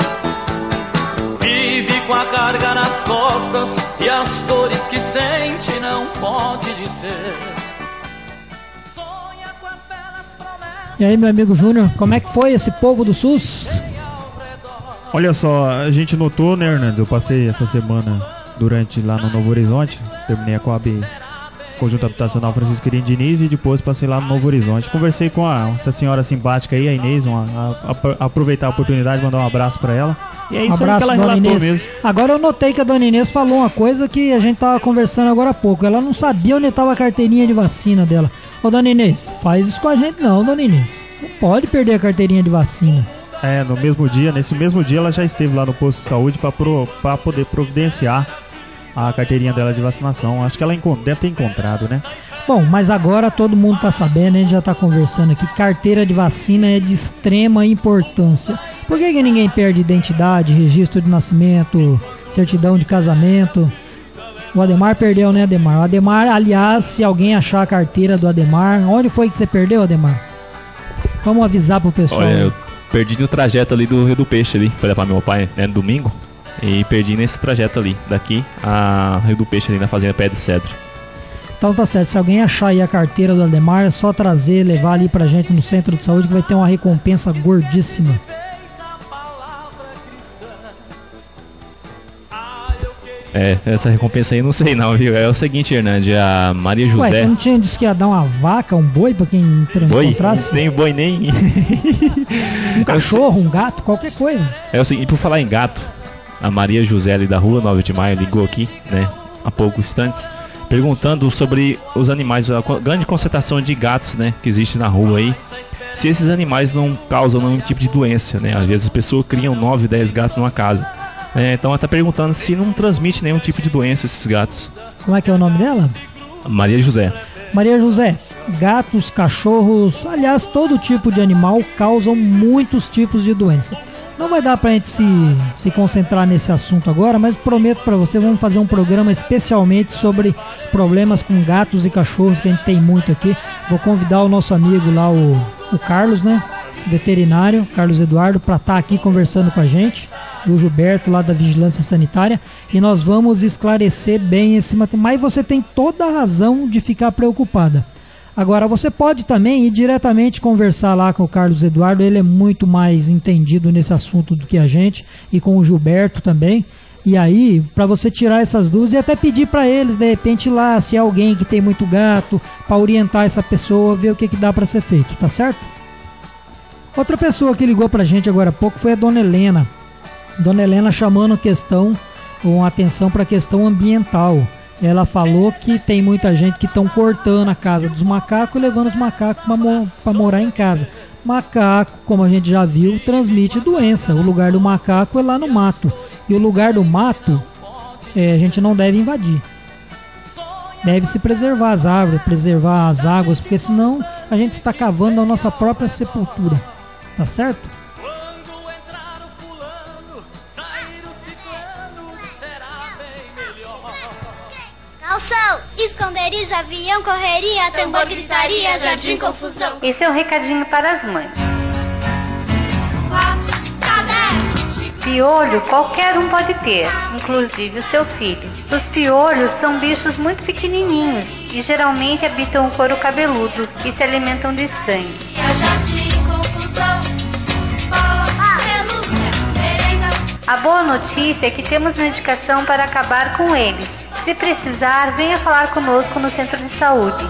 vive com a carga nas costas e as dores que sente não pode dizer. Sonha com as belas promessas. E aí, meu amigo Júnior, como é que foi esse povo do SUS? Olha só, a gente notou, né, Hernandes? Eu passei essa semana durante lá no Novo Horizonte, terminei a Coab Conjunto Habitacional Francisco Quirino Diniz e depois passei lá no Novo Horizonte. Conversei com a, essa senhora simpática aí, a Inês, uma, a, a, aproveitar a oportunidade de mandar um abraço pra ela. E é isso um abraço, aí que ela dona relatou Inês. mesmo. Agora eu notei que a dona Inês falou uma coisa que a gente tava conversando agora há pouco. Ela não sabia onde estava a carteirinha de vacina dela. Ô, dona Inês, faz isso com a gente não, dona Inês. Não pode perder a carteirinha de vacina. É, no mesmo dia, nesse mesmo dia ela já esteve lá no posto de saúde para pro, pra poder providenciar a carteirinha dela de vacinação. Acho que ela encont- deve ter encontrado, né? Bom, mas agora todo mundo tá sabendo, a gente já tá conversando aqui, carteira de vacina é de extrema importância. Por que que ninguém perde identidade, registro de nascimento, certidão de casamento? O Ademar perdeu, né, Ademar? O Ademar, aliás, se alguém achar a carteira do Ademar, onde foi que você perdeu, Ademar? Vamos avisar pro pessoal. Olha, eu perdi no trajeto ali do Rio do Peixe ali, para levar meu pai, né, no domingo. E perdi nesse trajeto ali, daqui a Rio do Peixe ali na fazenda Pé de Cedro. Então tá certo, se alguém achar aí a carteira do Ademar, é só trazer, levar ali pra gente no centro de saúde que vai ter uma recompensa gordíssima. É, essa recompensa aí eu não sei não, viu? É o seguinte, Hernandes, a Maria José... Ué, você não tinha dito que ia dar uma vaca, um boi pra quem boi? encontrasse? Nem boi, nem... um cachorro, um gato, qualquer coisa. É o seguinte, por falar em gato, a Maria José ali da rua nove de maio ligou aqui, né, há poucos instantes, perguntando sobre os animais, a grande concentração de gatos, né, que existe na rua aí, se esses animais não causam nenhum tipo de doença, né, às vezes as pessoas criam nove, dez gatos numa casa, é, então ela está perguntando se não transmite nenhum tipo de doença esses gatos. Como é que é o nome dela? Maria José. Maria José, gatos, cachorros, aliás, todo tipo de animal causam muitos tipos de doença. Não vai dar pra gente se, se concentrar nesse assunto agora, mas prometo pra você, vamos fazer um programa especialmente sobre problemas com gatos e cachorros, que a gente tem muito aqui. Vou convidar o nosso amigo lá, o, o Carlos, né, veterinário, Carlos Eduardo, pra estar aqui conversando com a gente, e o Gilberto lá da Vigilância Sanitária, e nós vamos esclarecer bem esse material. Mas você tem toda a razão de ficar preocupada. Agora, você pode também ir diretamente conversar lá com o Carlos Eduardo, ele é muito mais entendido nesse assunto do que a gente, e com o Gilberto também. E aí, para você tirar essas dúvidas e até pedir para eles, de repente lá, se é alguém que tem muito gato, para orientar essa pessoa, ver o que, que dá para ser feito, tá certo? Outra pessoa que ligou pra gente agora há pouco foi a Dona Helena. Dona Helena chamando questão, com atenção para a questão ambiental. Ela falou que tem muita gente que estão cortando a casa dos macacos e levando os macacos para mo- morar em casa. Macaco, como a gente já viu, transmite doença. O lugar do macaco é lá no mato. E o lugar do mato, é, a gente não deve invadir. Deve se preservar as árvores, preservar as águas, porque senão a gente está cavando a nossa própria sepultura. Tá certo? Calção, esconderijo, avião, correria, tambor, gritaria, jardim, confusão. Esse é um recadinho para as mães. Piolho qualquer um pode ter, inclusive o seu filho. Os piolhos são bichos muito pequenininhos e geralmente habitam o couro cabeludo e se alimentam de sangue. A boa notícia é que temos medicação para acabar com eles. Se precisar, venha falar conosco no centro de saúde.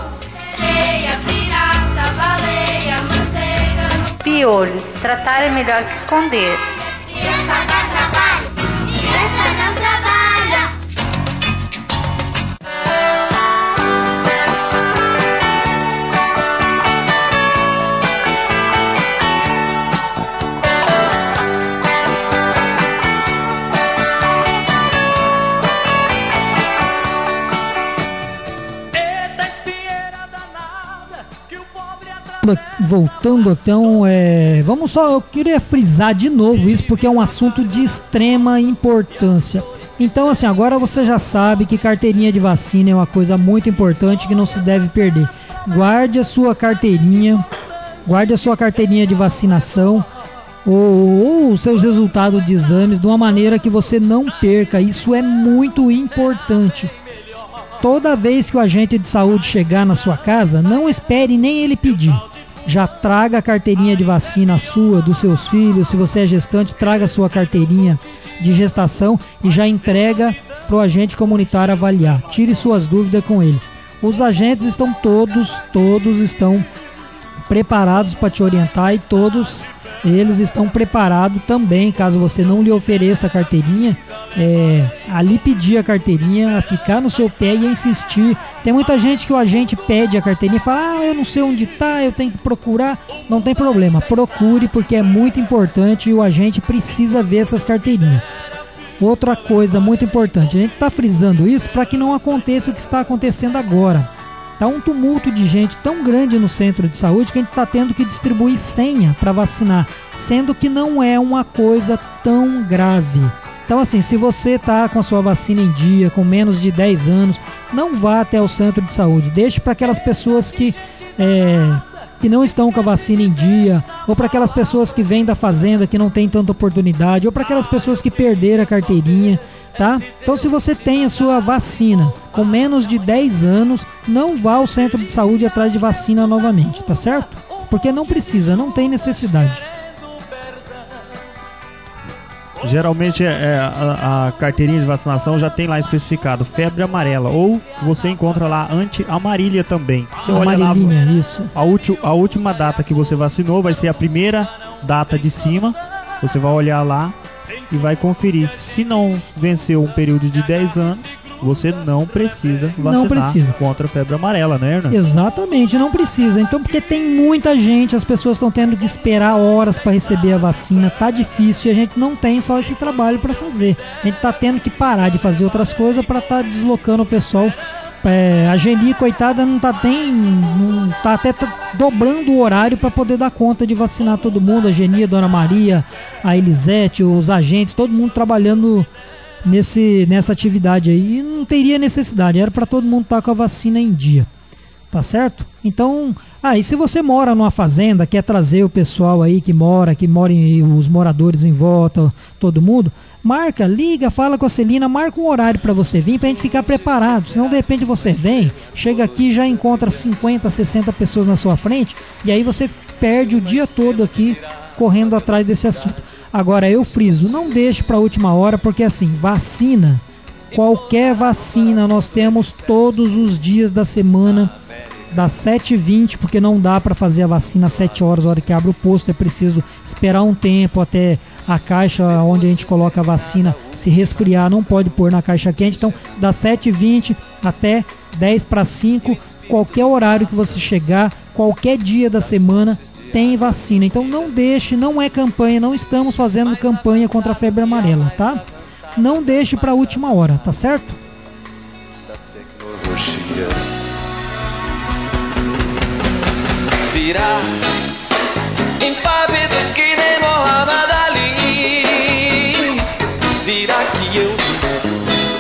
Piolhos, tratar é melhor que esconder. Criança dá trabalho, criança não trabalha. Voltando então, é, vamos só, eu queria frisar de novo isso porque é um assunto de extrema importância. Então assim, agora você já sabe que carteirinha de vacina é uma coisa muito importante que não se deve perder. Guarde a sua carteirinha, guarde a sua carteirinha de vacinação ou, ou os seus resultados de exames de uma maneira que você não perca. Isso é muito importante. Toda vez que o agente de saúde chegar na sua casa, não espere nem ele pedir. já traga a carteirinha de vacina sua, dos seus filhos. Se você é gestante, traga a sua carteirinha de gestação e já entrega para o agente comunitário avaliar. Tire suas dúvidas com ele. Os agentes estão todos, todos estão preparados para te orientar e todos eles estão preparados também, caso você não lhe ofereça a carteirinha, é, ali pedir a carteirinha, a ficar no seu pé e insistir. Tem muita gente que o agente pede a carteirinha e fala, ah, eu não sei onde está, eu tenho que procurar. Não tem problema, procure, porque é muito importante e o agente precisa ver essas carteirinhas. Outra coisa muito importante, a gente está frisando isso para que não aconteça o que está acontecendo agora. Está um tumulto de gente tão grande no centro de saúde que a gente está tendo que distribuir senha para vacinar, sendo que não é uma coisa tão grave. Então assim, se você está com a sua vacina em dia, com menos de dez anos, não vá até o centro de saúde. Deixe para aquelas pessoas que, é, que não estão com a vacina em dia, ou para aquelas pessoas que vêm da fazenda, que não tem tanta oportunidade, ou para aquelas pessoas que perderam a carteirinha. Tá? Então se você tem a sua vacina com menos de dez anos, não vá ao centro de saúde atrás de vacina novamente, tá certo? Porque não precisa, não tem necessidade. Geralmente é, a, a carteirinha de vacinação já tem lá especificado febre amarela, ou você encontra lá anti-amarília também. Você olha lá, isso. A, ulti, a última data que você vacinou vai ser a primeira data de cima, você vai olhar lá e vai conferir. Se não venceu um período de dez anos, você não precisa vacinar não precisa. contra a febre amarela, né, Hernando? Exatamente, não precisa. Então, porque tem muita gente, as pessoas estão tendo que esperar horas para receber a vacina, tá difícil e a gente não tem só esse trabalho para fazer. A gente tá tendo que parar de fazer outras coisas para estar tá deslocando o pessoal. É, a Geni, coitada, não tá, tem, não tá até tá dobrando o horário para poder dar conta de vacinar todo mundo. A Geni, a Dona Maria, a Elisete, os agentes, todo mundo trabalhando nesse, nessa atividade aí. E não teria necessidade, era para todo mundo estar tá com a vacina em dia, tá certo? Então, aí ah, se você mora numa fazenda, quer trazer o pessoal aí que mora, que mora em, os moradores em volta, todo mundo, marca, liga, fala com a Celina, marca um horário para você vir, pra gente ficar preparado. Senão de repente você vem, chega aqui e já encontra cinquenta, sessenta pessoas na sua frente, e aí você perde o dia todo aqui correndo atrás desse assunto. Agora eu friso, não deixe para a última hora, porque assim, vacina, qualquer vacina nós temos todos os dias da semana, das sete e vinte, porque não dá para fazer a vacina às sete horas, a hora que abre o posto, é preciso esperar um tempo até a caixa onde a gente coloca a vacina se resfriar, não pode pôr na caixa quente. Então das sete e vinte até dez para cinco, qualquer horário que você chegar, qualquer dia da semana tem vacina. Então não deixe, não é campanha, não estamos fazendo campanha contra a febre amarela, tá? Não deixe para a última hora, tá certo? Das tecnologias virá impávido que nem Mohamed Ali, dirá que eu sou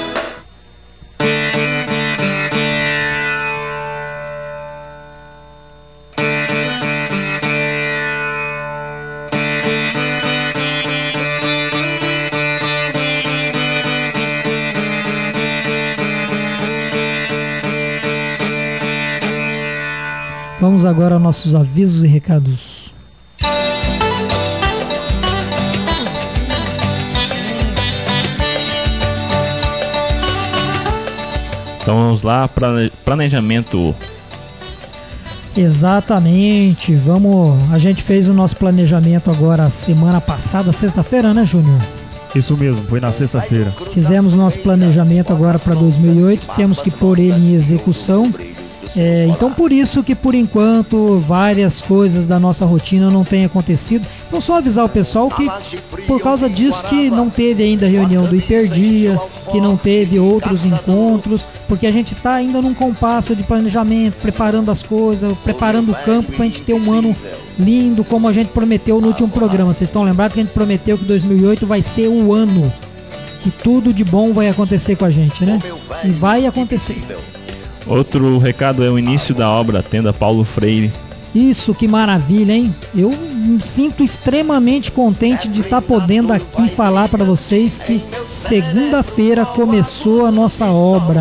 Vamos agora aos nossos avisos e recados. Então vamos lá, planejamento. Exatamente, vamos. A gente fez o nosso planejamento agora semana passada, sexta-feira, né, Júnior? Isso mesmo, foi na sexta-feira. Fizemos o nosso planejamento agora para dois mil e oito, temos que pôr ele em execução. É, então por isso que por enquanto várias coisas da nossa rotina não têm acontecido. Então só avisar o pessoal que por causa disso que não teve ainda a reunião do Hiperdia, que não teve outros encontros, porque a gente está ainda num compasso de planejamento, preparando as coisas, preparando o campo para a gente ter um ano lindo, como a gente prometeu no último programa. Vocês estão lembrados que a gente prometeu que dois mil e oito vai ser o ano que tudo de bom vai acontecer com a gente, né? E vai acontecer. Outro recado é o início da obra Tenda Paulo Freire. Isso, que maravilha, hein? Eu me sinto extremamente contente de estar podendo aqui falar para vocês que segunda-feira começou a nossa obra.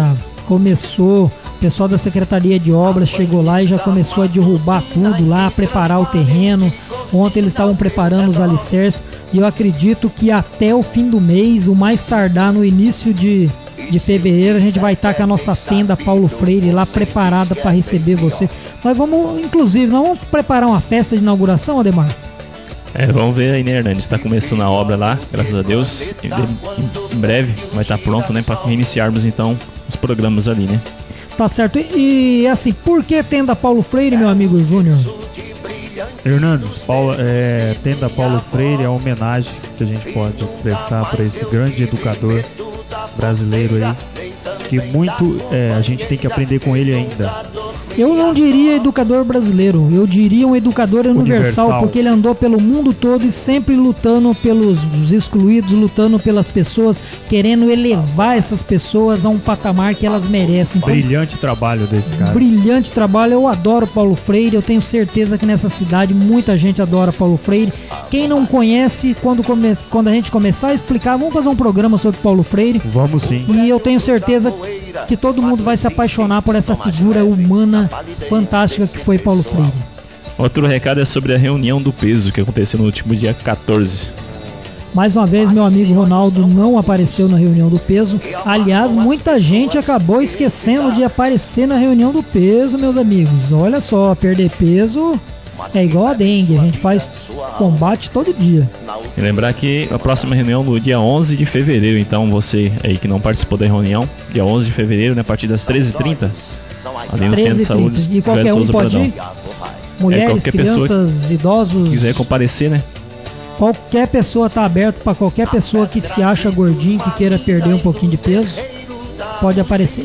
começou, o pessoal da Secretaria de Obras chegou lá e já começou a derrubar tudo lá, a preparar o terreno. Ontem eles estavam preparando os alicerces e eu acredito que até o fim do mês, o mais tardar no início de, de fevereiro, a gente vai estar com a nossa tenda Paulo Freire lá preparada para receber você. Nós vamos, inclusive, nós vamos preparar uma festa de inauguração, Ademar? É, vamos ver aí, né, Hernandes? Está começando a obra lá, graças a Deus. Em, em breve vai estar pronto, né, para reiniciarmos então os programas ali, né? Tá certo. E, e assim, por que tenda Paulo Freire, meu amigo Júnior? Hernandes, Paulo, é, tenda Paulo Freire é uma homenagem que a gente pode prestar para esse grande educador brasileiro aí, que muito é, a gente tem que aprender com ele ainda. Eu não diria educador brasileiro, eu diria um educador universal, universal, porque ele andou pelo mundo todo e sempre lutando pelos excluídos, lutando pelas pessoas, querendo elevar essas pessoas a um patamar que elas merecem. Então, brilhante trabalho desse cara. Brilhante trabalho, eu adoro Paulo Freire, eu tenho certeza que nessa cidade muita gente adora Paulo Freire. Quem não conhece, quando, come, quando a gente começar a explicar, vamos fazer um programa sobre Paulo Freire. Vamos sim. E eu tenho certeza que todo mundo vai se apaixonar por essa figura humana fantástica que foi Paulo Freire. Outro recado é sobre a reunião do peso que aconteceu no último dia quatorze. Mais uma vez, meu amigo Ronaldo não apareceu na reunião do peso. Aliás, muita gente acabou esquecendo de aparecer na reunião do peso, meus amigos. Olha só, perder peso é igual a dengue, a gente faz combate todo dia. E lembrar que a próxima reunião no dia onze de fevereiro, então você aí que não participou da reunião, dia onze de fevereiro, né, a partir das treze e trinta, ali no Centro de Saúde. E qualquer um pode ir? Mulheres, é, crianças, idosos. Quiser comparecer, né? Qualquer pessoa está aberto para qualquer pessoa que se acha gordinho, que queira perder um pouquinho de peso, pode aparecer.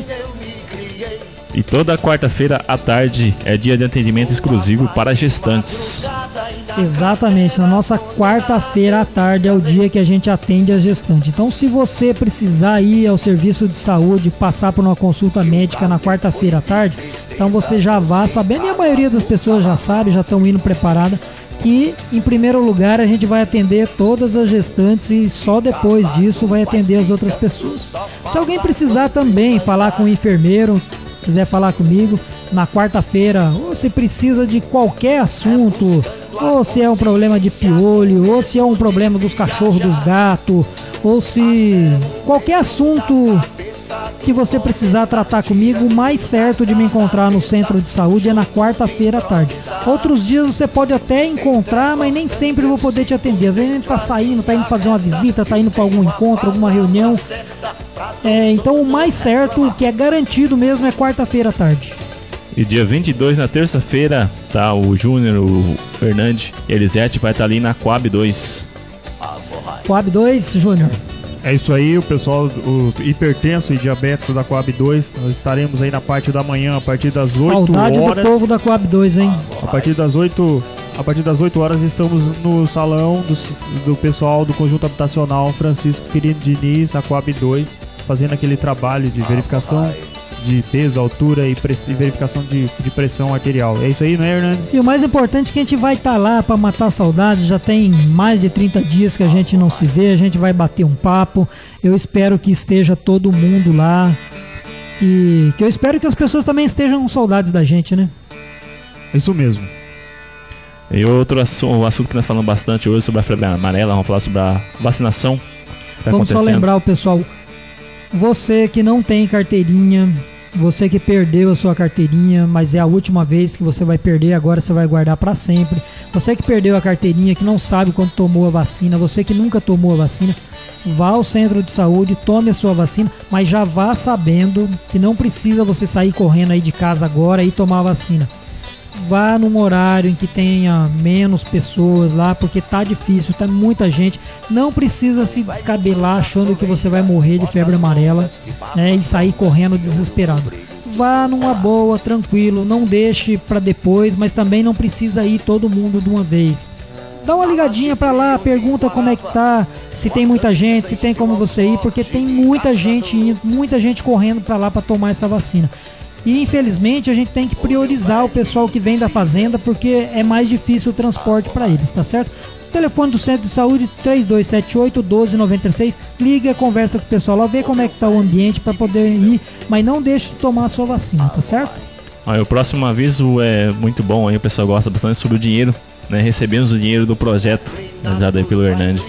E toda quarta-feira à tarde é dia de atendimento exclusivo para gestantes. Exatamente, na nossa quarta-feira à tarde é o dia que a gente atende as gestantes. Então, se você precisar ir ao serviço de saúde, passar por uma consulta médica na quarta-feira à tarde, então você já vá sabendo, e a maioria das pessoas já sabe, já estão indo preparada, que em primeiro lugar a gente vai atender todas as gestantes e só depois disso vai atender as outras pessoas. Se alguém precisar também falar com o enfermeiro, quiser falar comigo na quarta-feira, ou se precisa de qualquer assunto, ou se é um problema de piolho, ou se é um problema dos cachorros, dos gatos, ou se qualquer assunto que você precisar tratar comigo, o mais certo de me encontrar no centro de saúde é na quarta-feira à tarde. Outros dias você pode até encontrar, mas nem sempre eu vou poder te atender. Às vezes a gente está saindo, está indo fazer uma visita, está indo para algum encontro, alguma reunião. É, então o mais certo, o que é garantido mesmo, é quarta-feira à tarde. E dia vinte e dois, na terça-feira, tá o Júnior, o Fernandes e a Elisete vai estar ali na Coab dois. Coab dois, Júnior. É isso aí, o pessoal, o hipertenso e diabético da Coab dois, nós estaremos aí na parte da manhã, a partir das oito horas. Saudade do povo da Coab dois, hein? A partir das oito, a partir das oito horas estamos no salão do, do pessoal do Conjunto Habitacional Francisco Quirino Diniz, a Coab dois, fazendo aquele trabalho de verificação de peso, altura e, e verificação de, de pressão arterial. É isso aí, não é, Hernandes? E o mais importante é que a gente vai estar tá lá para matar saudades. Já tem mais de trinta dias que a gente não se vê, a gente vai bater um papo. Eu espero que esteja todo mundo lá e que eu espero que as pessoas também estejam com saudades da gente, né? Isso mesmo. E outro assunto, um assunto que nós falamos bastante hoje sobre a febre amarela, vamos falar sobre a vacinação que tá Vamos só lembrar o pessoal, você que não tem carteirinha, você que perdeu a sua carteirinha, mas é a última vez que você vai perder, agora você vai guardar para sempre. Você que perdeu a carteirinha, que não sabe quando tomou a vacina, você que nunca tomou a vacina, vá ao centro de saúde, tome a sua vacina, mas já vá sabendo que não precisa você sair correndo aí de casa agora e tomar a vacina. Vá num horário em que tenha menos pessoas lá, porque tá difícil, tá muita gente. Não precisa se descabelar achando que você vai morrer de febre amarela, né, e sair correndo desesperado. Vá numa boa, tranquilo, não deixe para depois, mas também não precisa ir todo mundo de uma vez. Dá uma ligadinha para lá, pergunta como é que tá, se tem muita gente, se tem como você ir, porque tem muita gente indo, muita gente correndo para lá para tomar essa vacina. E infelizmente a gente tem que priorizar o pessoal que vem da fazenda, porque é mais difícil o transporte para eles, tá certo? Telefone do Centro de Saúde três dois sete oito, um dois nove seis. Liga, conversa com o pessoal lá, vê como é que tá o ambiente para poder ir, mas não deixe de tomar a sua vacina, tá certo? Aí, o próximo aviso é muito bom, aí o pessoal gosta bastante sobre o dinheiro, né? Recebemos o dinheiro do projeto dado aí pelo Hernandes.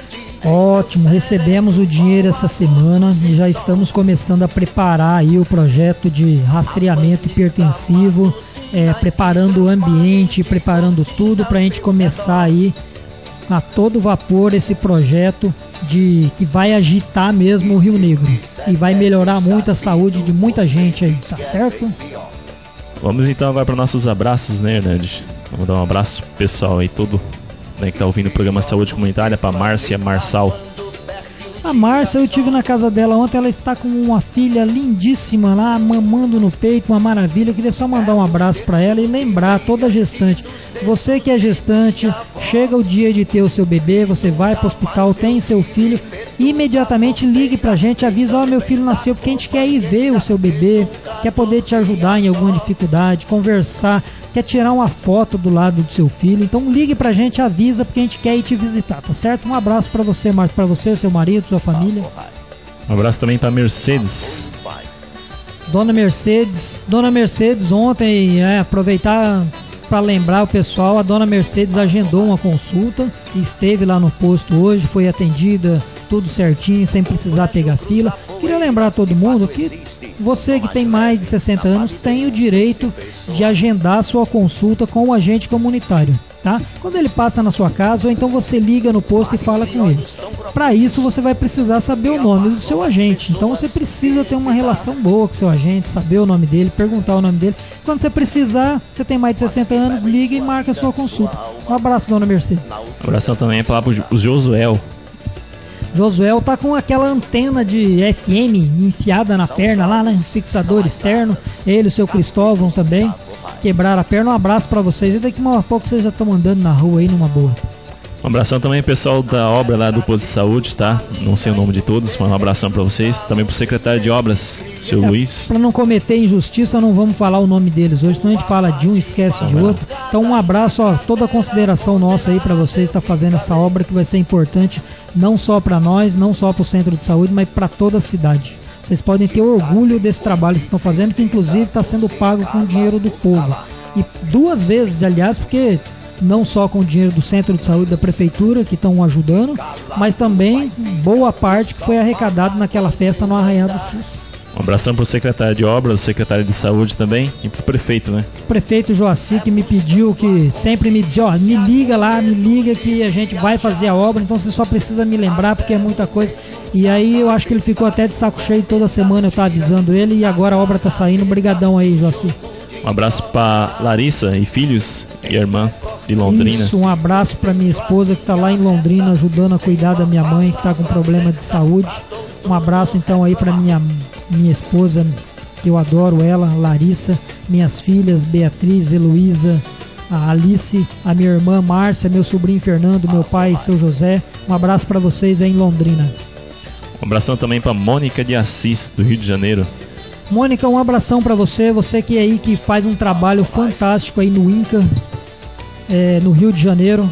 Ótimo, recebemos o dinheiro essa semana e já estamos começando a preparar aí o projeto de rastreamento hipertensivo, é, preparando o ambiente, preparando tudo para a gente começar aí a todo vapor esse projeto de que vai agitar mesmo o Rio Negro e vai melhorar muito a saúde de muita gente aí, tá certo? Vamos então agora para nossos abraços, né, Hernandes? Vamos dar um abraço pessoal aí, todo, né, que tá ouvindo o programa Saúde Comunitária, para Márcia Marçal. A Márcia, eu tive na casa dela ontem, ela está com uma filha lindíssima lá, mamando no peito, uma maravilha. Eu queria só mandar um abraço para ela e lembrar toda gestante, você que é gestante, chega o dia de ter o seu bebê, você vai para o hospital, tem seu filho, imediatamente ligue pra gente, avisa, ó, oh, meu filho nasceu, porque a gente quer ir ver o seu bebê, quer poder te ajudar em alguma dificuldade, conversar, quer tirar uma foto do lado do seu filho. Então ligue pra gente, avisa, porque a gente quer ir te visitar, tá certo? Um abraço pra você, Marcos, pra você, seu marido, sua família. Um abraço também pra Mercedes. Dona Mercedes, Dona Mercedes, ontem, é, aproveitar para lembrar o pessoal, a Dona Mercedes agendou uma consulta e esteve lá no posto hoje, foi atendida tudo certinho, sem precisar pegar fila. Queria lembrar a todo mundo que você que tem mais de sessenta anos tem o direito de agendar sua consulta com o agente comunitário, tá? Quando ele passa na sua casa, ou então você liga no posto e fala com ele. Para isso você vai precisar saber o nome do seu agente, então você precisa ter uma relação boa com o seu agente, saber o nome dele, perguntar o nome dele. Quando você precisar, você tem mais de sessenta anos, liga e marca a sua consulta. Um abraço, Dona Mercedes. Um abração também para o Josuel. Josuel tá com aquela antena de F M enfiada na perna lá, né? Fixador externo. Ele e o seu Cristóvão também quebraram a perna. Um abraço pra vocês. E daqui a pouco vocês já estão andando na rua aí numa boa. Um abração também pessoal da obra lá do posto de saúde, tá? Não sei o nome de todos, mas um abração pra vocês. Também pro secretário de obras, seu é, Luiz. Pra não cometer injustiça, não vamos falar o nome deles hoje, senão a gente fala de um e esquece de outro. Então um abraço, ó, toda a consideração nossa aí pra vocês, tá fazendo essa obra que vai ser importante, não só pra nós, não só pro centro de saúde, mas pra toda a cidade. Vocês podem ter orgulho desse trabalho que estão fazendo, que inclusive está sendo pago com o dinheiro do povo. E duas vezes, aliás, porque não só com o dinheiro do centro de saúde da prefeitura, que estão ajudando, mas também boa parte que foi arrecadado naquela festa no Arraial do SUS. Um abração para o secretário de obras, o secretário de saúde também e para o prefeito, né? O prefeito Joaci, que me pediu, que sempre me dizia, ó, me liga lá, me liga que a gente vai fazer a obra, então você só precisa me lembrar porque é muita coisa. E aí eu acho que ele ficou até de saco cheio, toda semana eu estava avisando ele e agora a obra está saindo. Brigadão aí, Joaci. Um abraço para Larissa e filhos e irmã de Londrina. Isso, um abraço para minha esposa que está lá em Londrina ajudando a cuidar da minha mãe que está com problema de saúde. Um abraço então aí para minha minha esposa, que eu adoro ela, Larissa, minhas filhas Beatriz, Heloísa, a Alice, a minha irmã Márcia, meu sobrinho Fernando, meu pai seu José. Um abraço para vocês aí em Londrina. Um abração também para Mônica de Assis, do Rio de Janeiro. Mônica, um abração para você, você que é aí que faz um trabalho fantástico aí no INCA, é, no Rio de Janeiro.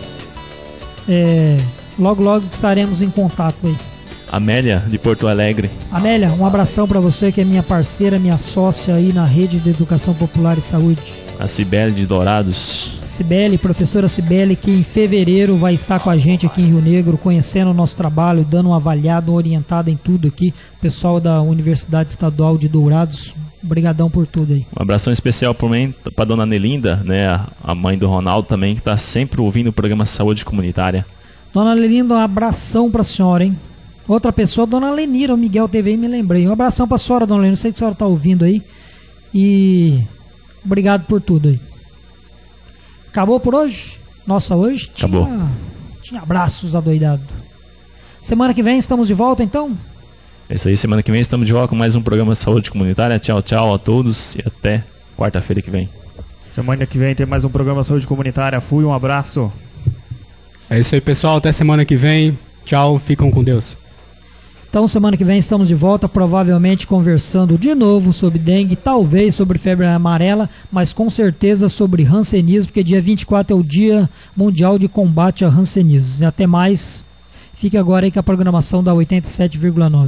É, logo, logo estaremos em contato aí. Amélia, de Porto Alegre. Amélia, um abração para você que é minha parceira, minha sócia aí na Rede de Educação Popular e Saúde. A Cibele de Dourados. Cibele, professora Cibele, que em fevereiro vai estar com a gente aqui em Rio Negro, conhecendo o nosso trabalho, dando uma avaliada, uma orientada em tudo aqui. Pessoal da Universidade Estadual de Dourados, obrigadão por tudo aí. Um abração especial para dona Nelinda, né, a mãe do Ronaldo também, que está sempre ouvindo o programa Saúde Comunitária. Dona Nelinda, um abração para a senhora, hein? Outra pessoa, dona Lenira, o Miguel T V, me lembrei. Um abração para a senhora, dona Lenira, não sei que a senhora está ouvindo aí. E obrigado por tudo aí. Acabou por hoje? Nossa, hoje tinha, Acabou. tinha abraços adoidados. Semana que vem estamos de volta, então? É isso aí, semana que vem estamos de volta com mais um programa Saúde Comunitária. Tchau, tchau a todos e até quarta-feira que vem. Semana que vem tem mais um programa Saúde Comunitária. Fui, um abraço. É isso aí, pessoal. Até semana que vem. Tchau, ficam com Deus. Então, semana que vem estamos de volta, provavelmente conversando de novo sobre dengue, talvez sobre febre amarela, mas com certeza sobre hanseníase, porque dia vinte e quatro é o Dia Mundial de Combate a Hanseníase. Até mais, fique agora aí com a programação da oitenta e sete vírgula nove.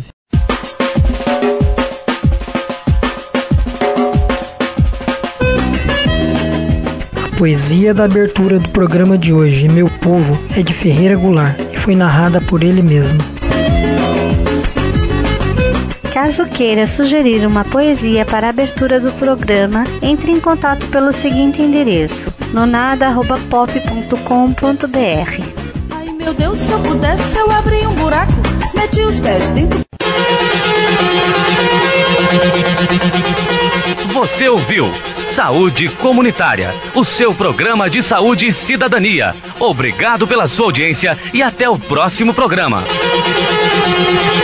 A poesia da abertura do programa de hoje, Meu Povo, é de Ferreira Goulart e foi narrada por ele mesmo. Caso queira sugerir uma poesia para a abertura do programa, entre em contato pelo seguinte endereço: nonada arroba pop ponto com ponto b r. Ai meu Deus, se eu pudesse eu abria um buraco, meti os pés dentro. Você ouviu Saúde Comunitária, o seu programa de saúde e cidadania. Obrigado pela sua audiência e até o próximo programa.